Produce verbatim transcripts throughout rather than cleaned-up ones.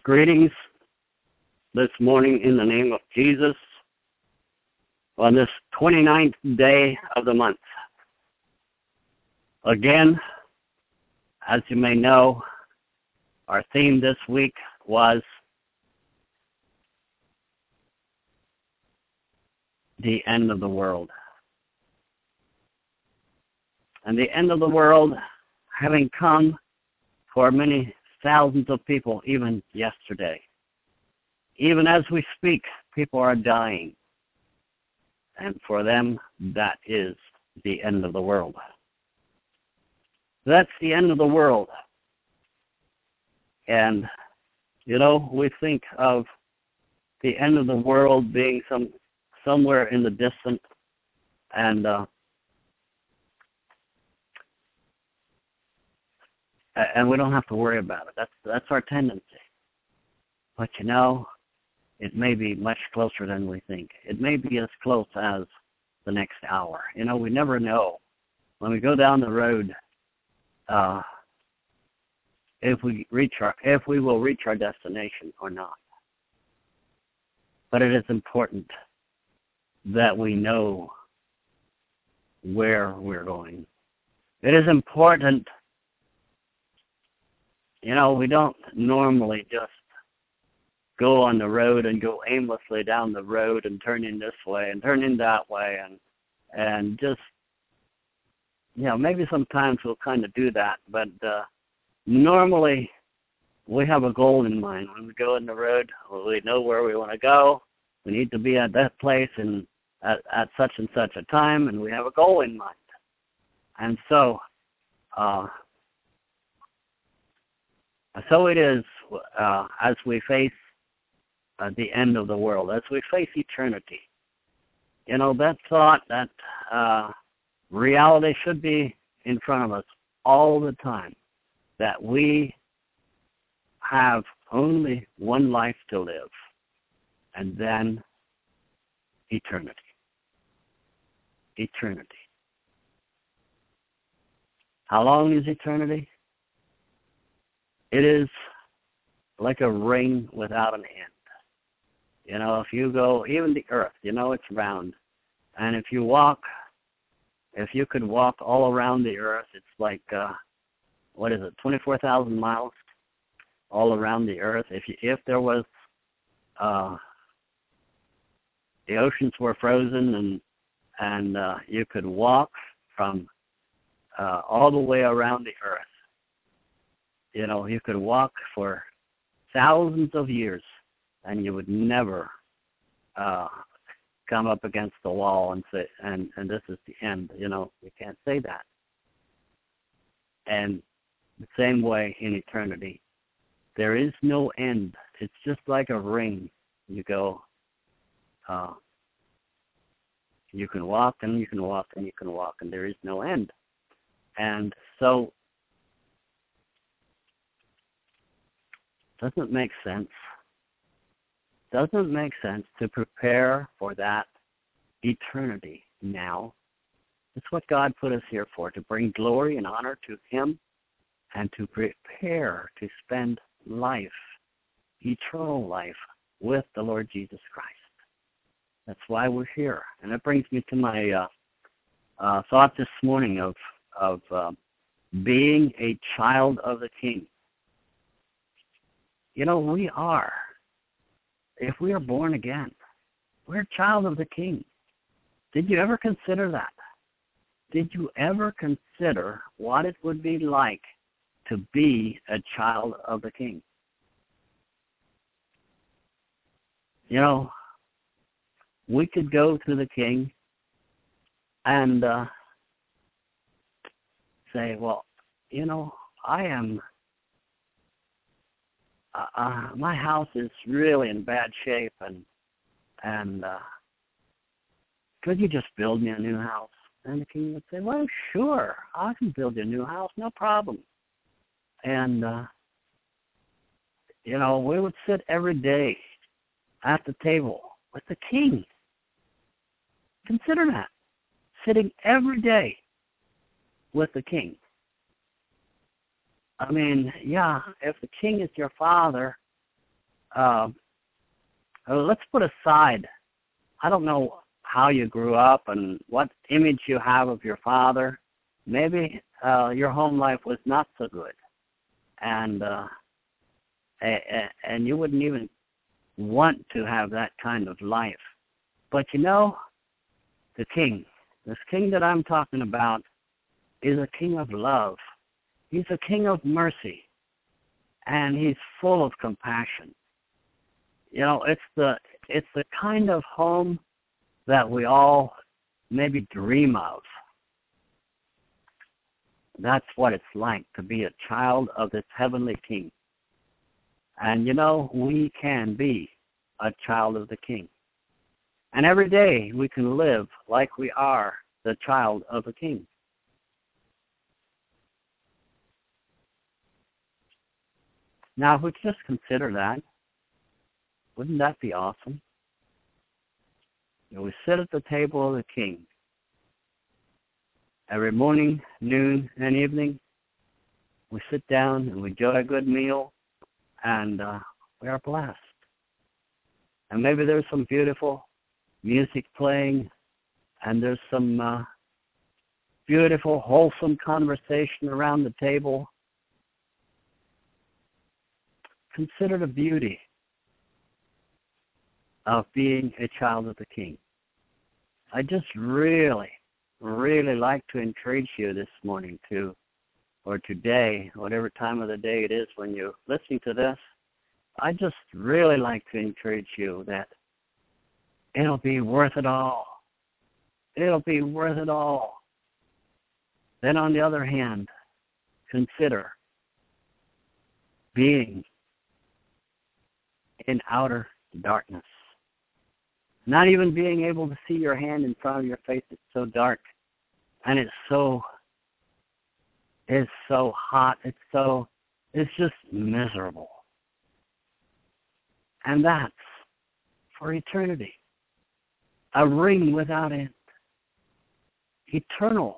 Greetings this morning in the name of Jesus on this twenty-ninth day of the month. Again, as you may know, our theme this week was the end of the world. And the end of the world having come for many thousands of people even yesterday. Even as we speak, people are dying. And for them, that is the end of the world. That's the end of the world. And, you know, we think of the end of the world being some somewhere in the distant, and uh, and we don't have to worry about it. That's that's our tendency. But you know, it may be much closer than we think. It may be as close as the next hour. You know, we never know. When we go down the road, uh, if we reach our, if we will reach our destination or not. But it is important that we know where we're going. It is important. You know, we don't normally just go on the road and go aimlessly down the road and turn in this way and turn in that way and and just, you know, maybe sometimes we'll kind of do that, but uh, normally we have a goal in mind. When we go on the road, we know where we want to go. We need to be at that place and at, at such and such a time, and we have a goal in mind. And so, uh, so it is uh, as we face uh, the end of the world, as we face eternity. You know, that thought, that uh, reality should be in front of us all the time, that we have only one life to live, and then eternity. Eternity. How long is eternity? It is like a ring without an end. You know, if you go, even the earth, you know, it's round. And if you walk, if you could walk all around the earth, it's like, uh, what is it, twenty-four thousand miles all around the earth. If you, if there was, uh, the oceans were frozen and and uh, you could walk from uh, all the way around the earth. You know, you could walk for thousands of years and you would never uh, come up against the wall and say, and, and this is the end. You know, you can't say that. And the same way in eternity, there is no end. It's just like a ring. You go, uh, you can walk and you can walk and you can walk, and there is no end. And so, doesn't make sense. Doesn't make sense to prepare for that eternity now. It's what God put us here for, to bring glory and honor to Him and to prepare to spend life, eternal life, with the Lord Jesus Christ. That's why we're here. And that brings me to my uh, uh, thought this morning of, of uh, being a child of the King. You know, we are. If we are born again, we're a child of the King. Did you ever consider that? Did you ever consider what it would be like to be a child of the King? You know, we could go to the King and uh, say, well, you know, I am, uh, uh, my house is really in bad shape, and and uh, could you just build me a new house? And the King would say, well, sure, I can build you a new house, no problem. And, uh, you know, we would sit every day at the table with the King. Consider that, sitting every day with the King. I mean, yeah, if the King is your father, uh, let's put aside, I don't know how you grew up and what image you have of your father. Maybe uh, your home life was not so good, and uh, and you wouldn't even want to have that kind of life. But you know, the king, this king that I'm talking about, is a king of love. He's a king of mercy, and he's full of compassion. You know, it's the it's the kind of home that we all maybe dream of. That's what it's like to be a child of this heavenly king. And you know, we can be a child of the king. And every day we can live like we are the child of the king. Now, if we just consider that, wouldn't that be awesome? You know, we sit at the table of the king. Every morning, noon, and evening, we sit down and we enjoy a good meal, and uh, we are blessed. And maybe there's some beautiful music playing, and there's some uh, beautiful, wholesome conversation around the table. Consider the beauty of being a child of the king. I just really, really like to encourage you this morning to, or today, whatever time of the day it is when you're listening to this, I just really like to encourage you that it'll be worth it all. It'll be worth it all. Then on the other hand, consider being in outer darkness. Not even being able to see your hand in front of your face. It's so dark. And it's so, it's so hot. It's so, it's just miserable. And that's for eternity. A ring without end. Eternal.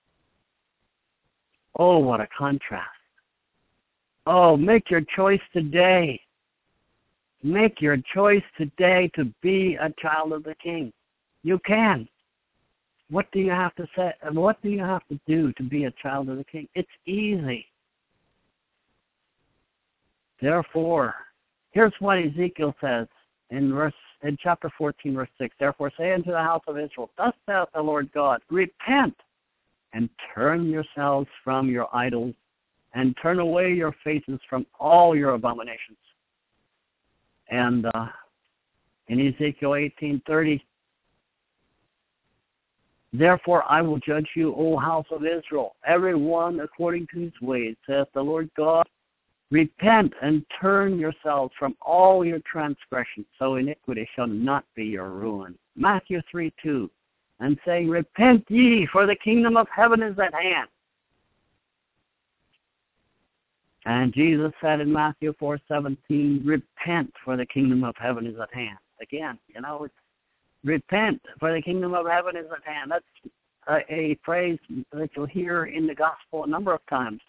Oh, what a contrast. Oh, make your choice today. Make your choice today to be a child of the king. You can. What do you have to say? What do you have to do to be a child of the king? It's easy. Therefore, here's what Ezekiel says in verse in chapter fourteen, verse six. Therefore say unto the house of Israel, thus saith the Lord God, repent and turn yourselves from your idols and turn away your faces from all your abominations. And uh, in Ezekiel eighteen thirty, therefore I will judge you, O house of Israel, every one according to his ways, saith the Lord God. Repent and turn yourselves from all your transgressions, so iniquity shall not be your ruin. Matthew three two, and saying, repent ye, for the kingdom of heaven is at hand. And Jesus said in Matthew four seventeen, repent, for the kingdom of heaven is at hand. Again, you know, it's repent, for the kingdom of heaven is at hand. That's a, a phrase that you'll hear in the gospel a number of times.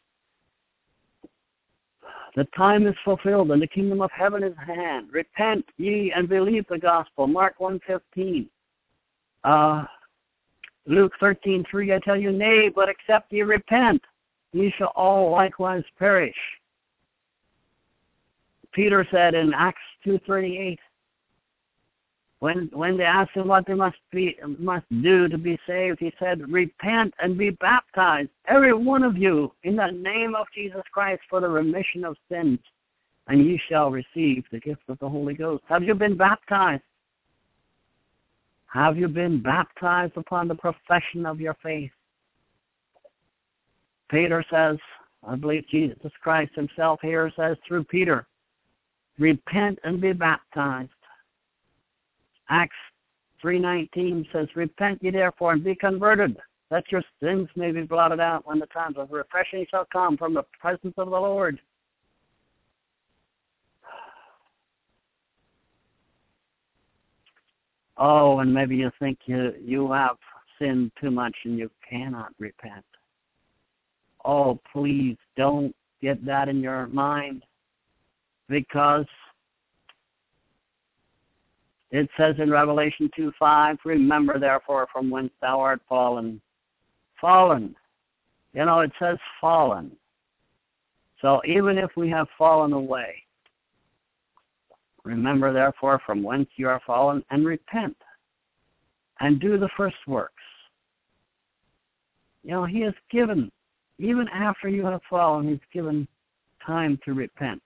The time is fulfilled, and the kingdom of heaven is at hand. Repent ye and believe the gospel. Mark one fifteen. Uh, Luke thirteen three, I tell you, nay, but except ye repent, ye shall all likewise perish. Peter said in Acts two thirty-eight, when when they asked him what they must be must do to be saved, he said, repent and be baptized, every one of you, in the name of Jesus Christ, for the remission of sins, and ye shall receive the gift of the Holy Ghost. Have you been baptized? Have you been baptized upon the profession of your faith? Peter says, I believe Jesus Christ himself here says through Peter, repent and be baptized. Acts three nineteen says, repent ye therefore and be converted, that your sins may be blotted out when the times of refreshing shall come from the presence of the Lord. Oh, and maybe you think you, you have sinned too much and you cannot repent. Oh, please don't get that in your mind, because It says in Revelation two five, remember therefore from whence thou art fallen. Fallen. You know, it says fallen. So even if we have fallen away, remember therefore from whence you are fallen, and repent and do the first works. You know, he has given, even after you have fallen, he's given time to repent.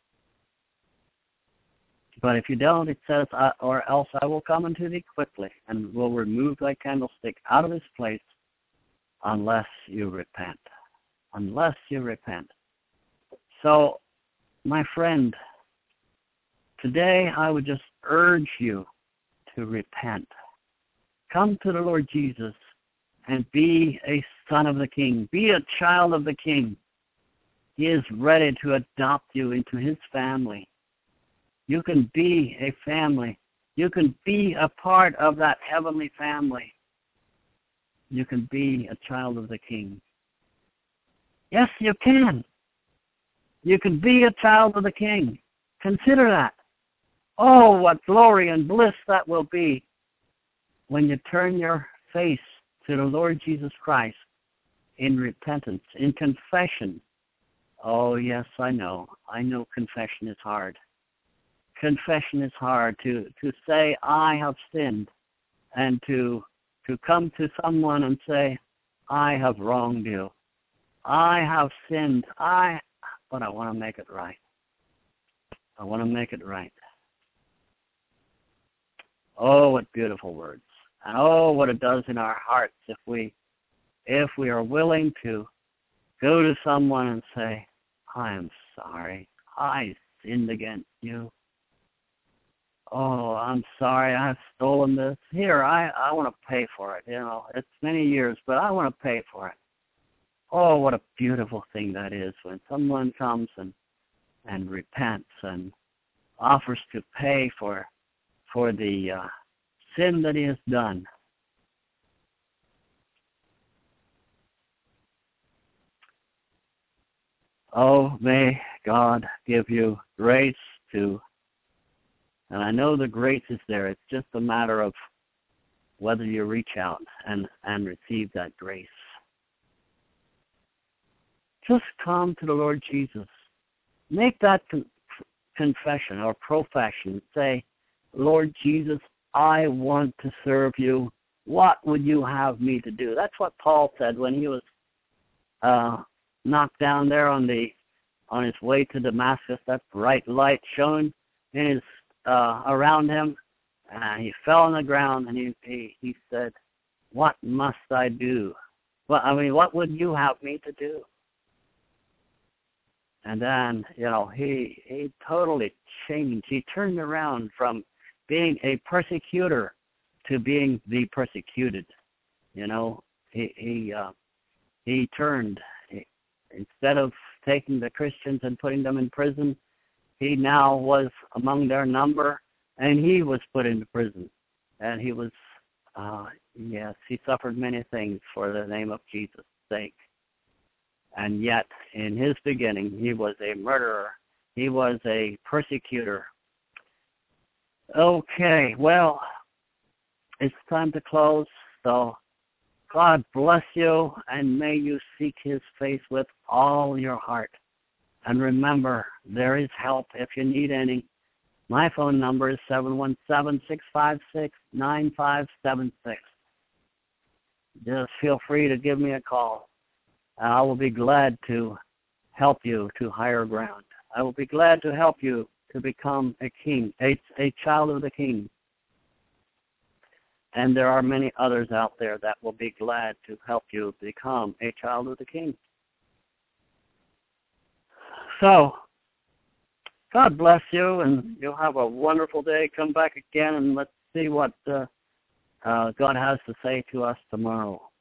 But if you don't, it says, uh, or else I will come unto thee quickly, and will remove thy candlestick out of his place, unless you repent. Unless you repent. So, my friend, today I would just urge you to repent. Come to the Lord Jesus and be a son of the King. Be a child of the King. He is ready to adopt you into his family. You can be a family. You can be a part of that heavenly family. You can be a child of the King. Yes, you can. You can be a child of the King. Consider that. Oh, what glory and bliss that will be when you turn your face to the Lord Jesus Christ in repentance, in confession. Oh, yes, I know. I know confession is hard. Confession is hard to, to say, I have sinned, and to to come to someone and say, I have wronged you. I have sinned. I, but I want to make it right. I want to make it right. Oh, what beautiful words. And oh, what it does in our hearts if we, if we are willing to go to someone and say, I am sorry. I sinned against you. Oh, I'm sorry, I've stolen this. Here, I, I want to pay for it. You know, it's many years, but I want to pay for it. Oh, what a beautiful thing that is when someone comes and, and repents and offers to pay for for the uh, sin that he has done. Oh, may God give you grace to, and I know the grace is there. It's just a matter of whether you reach out and, and receive that grace. Just come to the Lord Jesus. Make that con- confession or profession. Say, Lord Jesus, I want to serve you. What would you have me to do? That's what Paul said when he was uh, knocked down there on the on his way to Damascus. That bright light shone in his uh, around him, and he fell on the ground. And he, he he said, "What must I do? Well, I mean, what would you have me to do?" And then, you know, he he totally changed. He turned around from being a persecutor to being the persecuted. You know, he he uh, he turned. He, instead of taking the Christians and putting them in prison, he now was among their number, and he was put into prison. And he was, uh, yes, he suffered many things for the name of Jesus' sake. And yet, in his beginning, he was a murderer. He was a persecutor. Okay, well, it's time to close. So God bless you, and may you seek his face with all your heart. And remember, there is help if you need any. My phone number is seven one seven, six five six, nine five seven six. Just feel free to give me a call. I will be glad to help you to higher ground. I will be glad to help you to become a king, a, a child of the King. And there are many others out there that will be glad to help you become a child of the King. So, God bless you, and you'll have a wonderful day. Come back again, and let's see what uh, uh, God has to say to us tomorrow.